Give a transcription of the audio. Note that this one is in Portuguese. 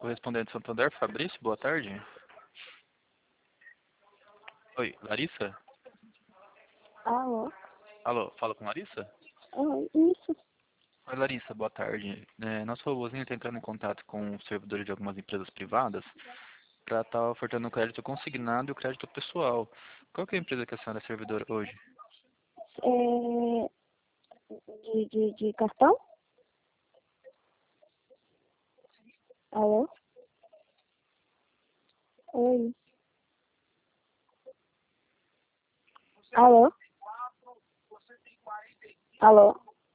correspondente Santander, Fabrício, boa tarde. Oi, Larissa? Alô? Alô, fala com Larissa? Isso. Oi, Larissa, boa tarde. Nosso robozinho está entrando em contato com os servidores de algumas empresas privadas para estar ofertando o crédito consignado e o crédito pessoal. Qual que é a empresa que a senhora é servidora hoje? De cartão? Alô? Oi. Alô? Alô?